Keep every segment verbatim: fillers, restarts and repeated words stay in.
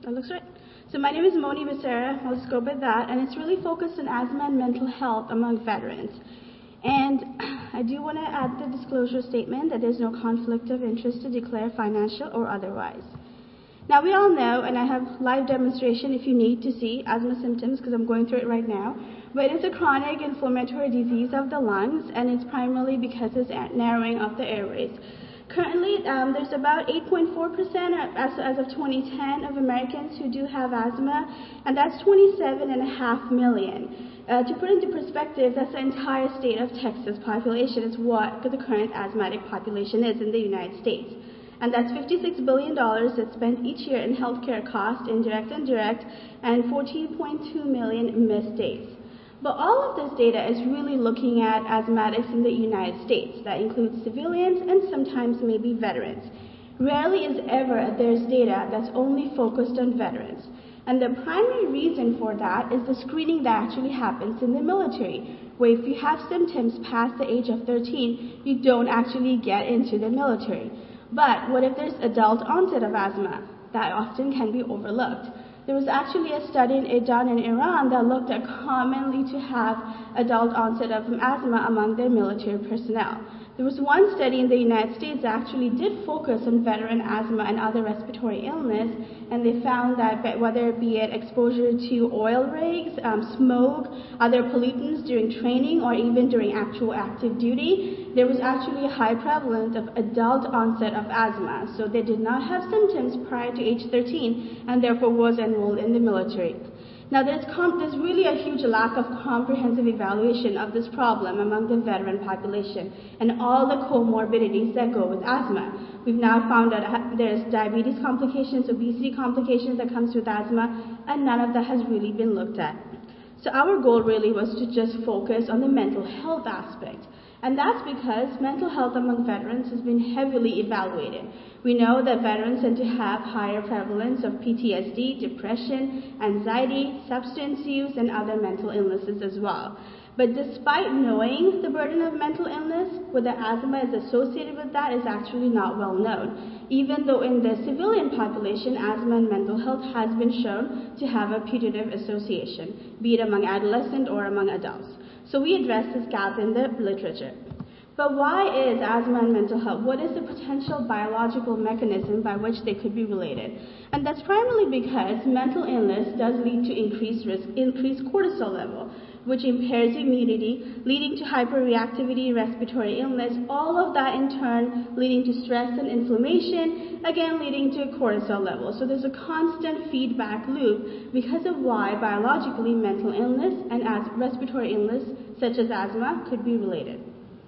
That looks right. So my name is Moni Becerra. I'll just go by that. And it's really focused on asthma and mental health among veterans. And I do want to add the disclosure statement that there's no conflict of interest to declare, financial or otherwise. Now, we all know, and I have live demonstration if you need to see asthma symptoms because I'm going through it right now, but it's a chronic inflammatory disease of the lungs, and it's primarily because it's narrowing of the airways. Currently, um, there's about eight point four percent as, as of twenty ten of Americans who do have asthma, and that's twenty-seven and a half million. Uh, to put into perspective, that's the entire state of Texas population is what the current asthmatic population is in the United States. And that's fifty-six billion dollars that's spent each year in healthcare costs, indirect and direct, and fourteen point two million missed days. But all of this data is really looking at asthmatics in the United States. That includes civilians and sometimes maybe veterans. Rarely is ever there's data that's only focused on veterans. And the primary reason for that is the screening that actually happens in the military, where if you have symptoms past the age of thirteen, you don't actually get into the military. But what if there's adult onset of asthma? That often can be overlooked. There was actually a study done in Iran that looked at commonly to have adult onset of asthma among their military personnel. There was one study in the United States that actually did focus on veteran asthma and other respiratory illness, and they found that whether it be it exposure to oil rigs, um, smoke, other pollutants during training, or even during actual active duty, there was actually a high prevalence of adult onset of asthma. So they did not have symptoms prior to age thirteen, and therefore was enrolled in the military. Now, there's, com- there's really a huge lack of comprehensive evaluation of this problem among the veteran population and all the comorbidities that go with asthma. We've now found that there's diabetes complications, obesity complications that comes with asthma, and none of that has really been looked at. So our goal really was to just focus on the mental health aspect. And that's because mental health among veterans has been heavily evaluated. We know that veterans tend to have higher prevalence of P T S D, depression, anxiety, substance use, and other mental illnesses as well. But despite knowing the burden of mental illness, whether asthma is associated with that is actually not well known, even though in the civilian population, asthma and mental health has been shown to have a putative association, be it among adolescents or among adults. So we address this gap in the literature. But why is asthma and mental health? What is the potential biological mechanism by which they could be related? And that's primarily because mental illness does lead to increased risk, increased cortisol level, which impairs immunity, leading to hyperreactivity, respiratory illness, all of that in turn leading to stress and inflammation, again leading to cortisol level. So there's a constant feedback loop because of why biologically mental illness and as respiratory illness such as asthma could be related.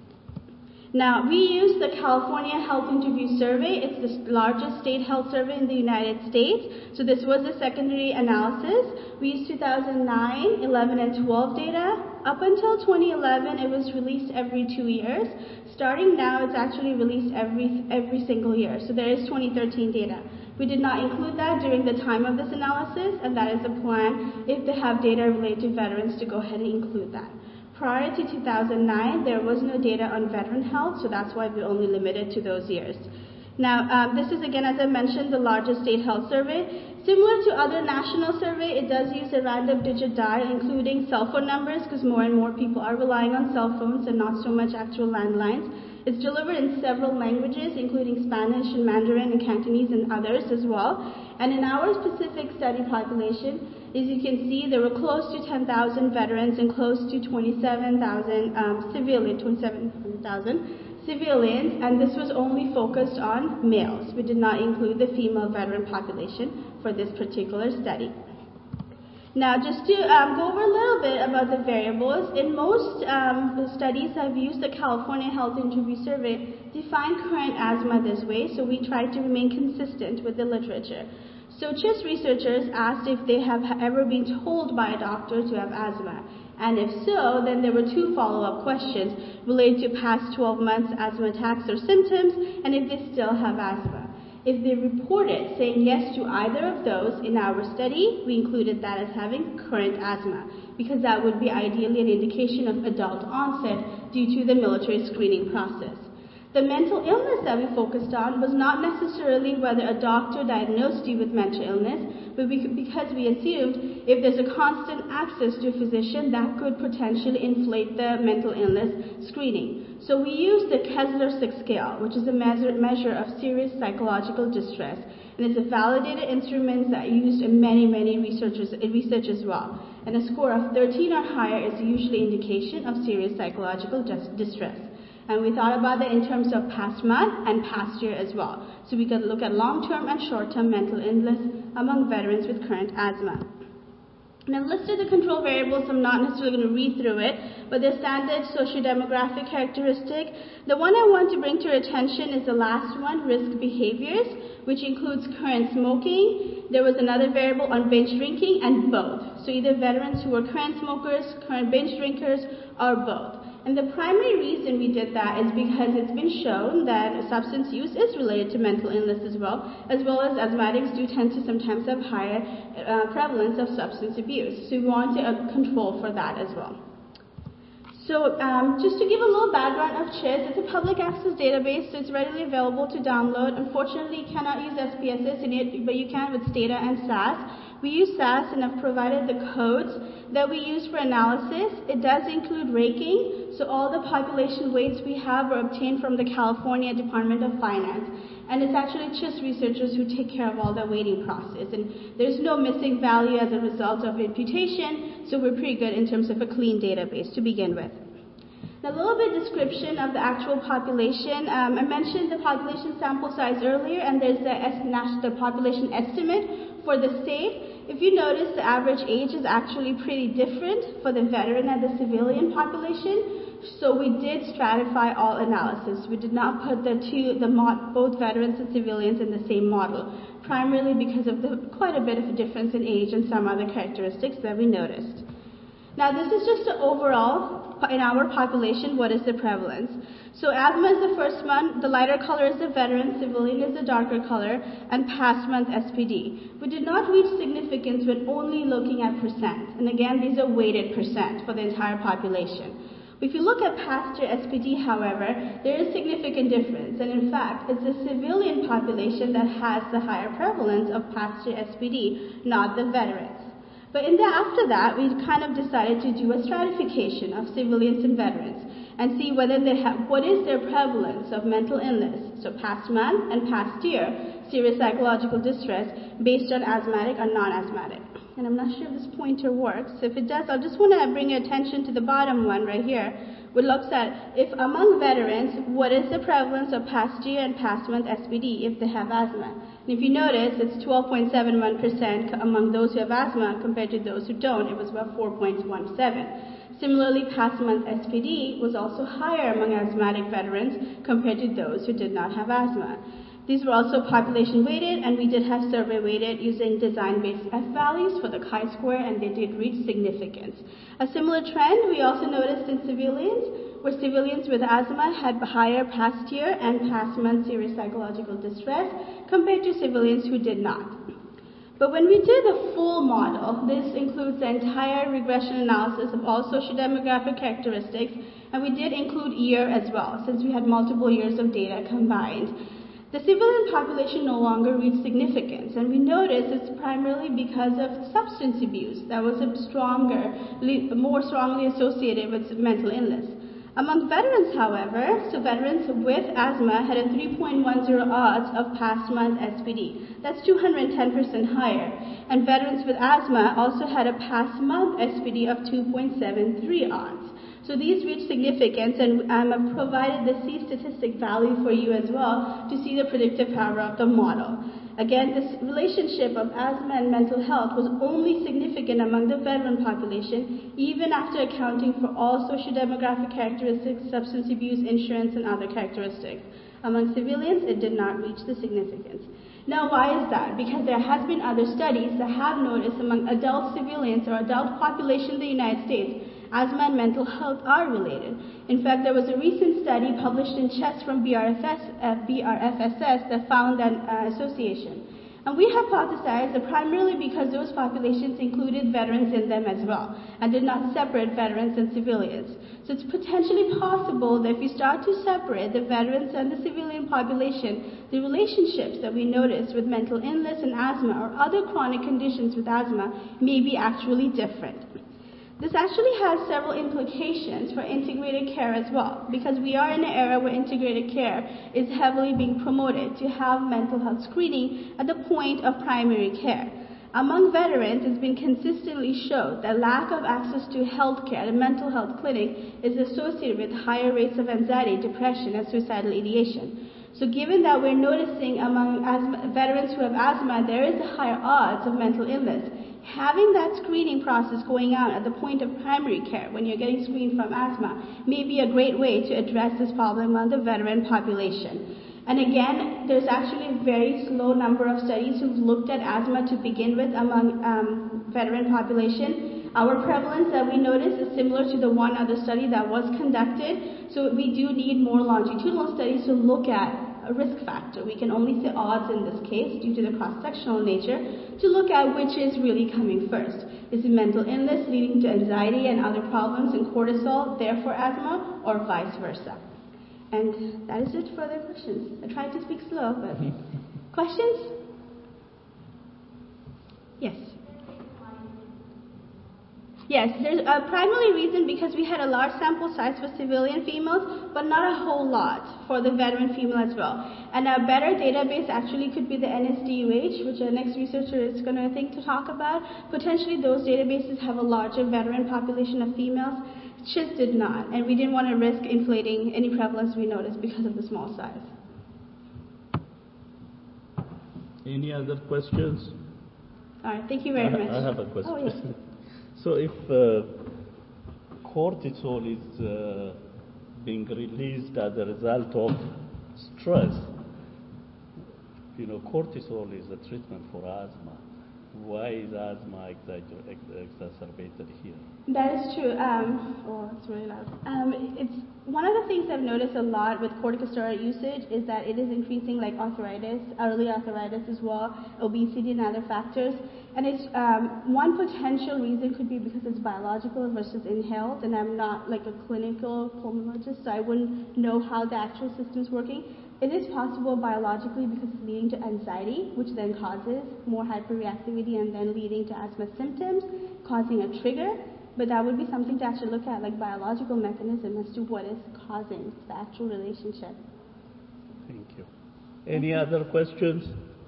Now, we use the California Health Interview Survey. It's the largest state health survey in the United States. So this was a secondary analysis. We used two thousand nine, eleven, and twelve data. Up until twenty eleven, it was released every two years. Starting now, it's actually released every, every single year. So there is twenty thirteen data. We did not include that during the time of this analysis, and that is the plan if they have data related to veterans to go ahead and include that. Prior to two thousand nine, there was no data on veteran health, so that's why we only limited to those years. Now, um, this is again, as I mentioned, the largest state health survey. Similar to other national survey, it does use a random digit dial, including cell phone numbers, because more and more people are relying on cell phones and not so much actual landlines. It's delivered in several languages, including Spanish and Mandarin and Cantonese and others as well. And in our specific study population, as you can see, there were close to ten thousand veterans and close to twenty-seven thousand um, civilian, twenty-seven thousand civilians, and this was only focused on males. We did not include the female veteran population for this particular study. Now, just to um, go over a little bit about the variables, in most um, the studies I've used the California Health Interview Survey define current asthma this way, so we try to remain consistent with the literature. So C H I S researchers asked if they have ever been told by a doctor to have asthma. And if so, then there were two follow-up questions related to past twelve months asthma attacks or symptoms, and if they still have asthma. If they reported saying yes to either of those in our study, we included that as having current asthma, because that would be ideally an indication of adult onset due to the military screening process. The mental illness that we focused on was not necessarily whether a doctor diagnosed you with mental illness, but we, because we assumed if there's a constant access to a physician, that could potentially inflate the mental illness screening. So we used the Kessler six scale, which is a measure, measure of serious psychological distress, and it's a validated instrument that used in many, many researchers, research as well. And a score of thirteen or higher is usually indication of serious psychological dis- distress. And we thought about that in terms of past month and past year as well. So we could look at long-term and short-term mental illness among veterans with current asthma. Now, I've listed the control variables. I'm not necessarily going to read through it, but the standard socio-demographic characteristic. The one I want to bring to your attention is the last one, risk behaviors, which includes current smoking. There was another variable on binge drinking, and both. So either veterans who were current smokers, current binge drinkers, or both. And the primary reason we did that is because it's been shown that substance use is related to mental illness as well, as well as asthmatics do tend to sometimes have higher uh, prevalence of substance abuse. So we want to uh, control for that as well. So um, just to give a little background of CHIS, it's a public access database, so it's readily available to download. Unfortunately, you cannot use S P S S in it, but you can with Stata and S A S. We use S A S and have provided the codes that we use for analysis. It does include raking, so all the population weights we have are obtained from the California Department of Finance. And it's actually CHIS researchers who take care of all the weighting process. And there's no missing value as a result of imputation, so we're pretty good in terms of a clean database to begin with. Now, a little bit description of the actual population. Um, I mentioned the population sample size earlier, and there's the, est- the population estimate for the state. If you notice, the average age is actually pretty different for the veteran and the civilian population. So we did stratify all analysis. We did not put the two, the mod, both veterans and civilians in the same model, primarily because of the quite a bit of a difference in age and some other characteristics that we noticed. Now, this is just an overall, in our population, what is the prevalence? So asthma is the first one, the lighter color is the veteran, civilian is the darker color, and past month S P D. We did not reach significance when only looking at percent. And again, these are weighted percent for the entire population. If you look at past year S P D, however, there is significant difference. And in fact, it's the civilian population that has the higher prevalence of past year S P D, not the veterans. But in the, after that, we kind of decided to do a stratification of civilians and veterans and see whether they have, what is their prevalence of mental illness, so past month and past year, serious psychological distress, based on asthmatic or non-asthmatic. And I'm not sure if this pointer works. So if it does, I just want to bring your attention to the bottom one right here, which looks at if among veterans, what is the prevalence of past year and past month S P D if they have asthma. And if you notice, it's twelve point seven one percent among those who have asthma compared to those who don't. It was about four point one seven. Similarly, past month S P D was also higher among asthmatic veterans compared to those who did not have asthma. These were also population weighted, and we did have survey weighted using design-based F values for the chi-square, and they did reach significance. A similar trend we also noticed in civilians, where civilians with asthma had higher past year and past month serious psychological distress compared to civilians who did not. But when we did the full model, this includes the entire regression analysis of all socio-demographic characteristics, and we did include year as well, since we had multiple years of data combined. The civilian population no longer reached significance, and we noticed it's primarily because of substance abuse that was a stronger, more strongly associated with mental illness. Among veterans, however, so veterans with asthma had a three point one zero odds of past month S P D. That's two hundred ten percent higher. And veterans with asthma also had a past month S P D of two point seven three odds. So these reach significance, and um, I've provided the C statistic value for you as well to see the predictive power of the model. Again, this relationship of asthma and mental health was only significant among the veteran population, even after accounting for all socio-demographic characteristics, substance abuse, insurance, and other characteristics. Among civilians, it did not reach the significance. Now, why is that? Because there has been other studies that have noticed among adult civilians or adult population in the United States, asthma and mental health are related. In fact, there was a recent study published in CHEST from B R F S, uh, B R F S S that found an uh, association. And we hypothesized that primarily because those populations included veterans in them as well and did not separate veterans and civilians. So it's potentially possible that if you start to separate the veterans and the civilian population, the relationships that we notice with mental illness and asthma or other chronic conditions with asthma may be actually different. This actually has several implications for integrated care as well, because we are in an era where integrated care is heavily being promoted to have mental health screening at the point of primary care. Among veterans, it's been consistently shown that lack of access to health care at a mental health clinic is associated with higher rates of anxiety, depression, and suicidal ideation. So given that we're noticing among asthma, veterans who have asthma, there is a higher odds of mental illness. Having that screening process going on at the point of primary care when you're getting screened from asthma may be a great way to address this problem among the veteran population. And again, there's actually a very slow number of studies who've looked at asthma to begin with among um, veteran population. Our prevalence that we notice is similar to the one other study that was conducted, so we do need more longitudinal studies to look at a risk factor. We can only say odds in this case due to the cross-sectional nature to look at which is really coming first. Is it mental illness leading to anxiety and other problems and cortisol, therefore asthma, or vice versa? And that is it for the questions. I tried to speak slow, but questions? Yes. Yes, there's a primary reason because we had a large sample size for civilian females, but not a whole lot for the veteran female as well. And a better database actually could be the N S D U H, which our next researcher is going to think to talk about. Potentially those databases have a larger veteran population of females. CHIS did not, and we didn't want to risk inflating any prevalence we noticed because of the small size. Any other questions? All right, thank you very I, much. I have a question. Oh, yes. So if uh, cortisol is uh, being released as a result of stress, you know, cortisol is a treatment for asthma. Why is asthma exagger- ex- exacerbated here? That is true. Um, oh, it's really loud. Um, it's one of the things I've noticed a lot with corticosteroid usage is that it is increasing like arthritis, early arthritis as well, obesity and other factors. And it's um, one potential reason could be because it's biological versus inhaled, and I'm not like a clinical pulmonologist, so I wouldn't know how the actual system's working. It is possible biologically because it's leading to anxiety, which then causes more hyperreactivity and then leading to asthma symptoms, causing a trigger. But that would be something to actually look at, like biological mechanism as to what is causing the actual relationship. Thank you. Any other questions?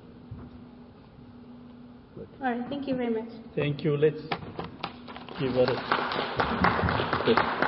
All right, thank you very much. Thank you. Let's give her a